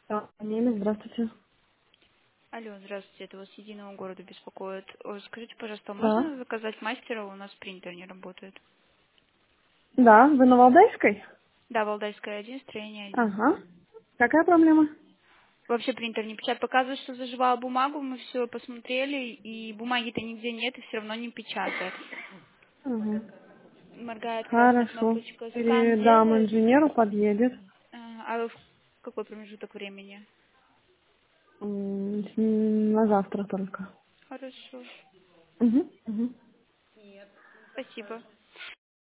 Да, Нина, здравствуйте. Алло, здравствуйте, это вас Единого города беспокоит. Скажите, пожалуйста, Да. можно заказать мастера? У нас принтер не работает. Да, вы на Валдайской? Да, Валдайская 1, строение 1. Ага. Какая проблема? Вообще принтер не печатает. Показывает, что заживала бумагу, мы все посмотрели, и бумаги-то нигде нет, и все равно не печатает. Ага. Моргает красная Хорошо. кнопочка. Скан Передам делает. инженеру, подъедет. А в какой промежуток времени? На завтра только. Хорошо. Угу. Угу. Спасибо.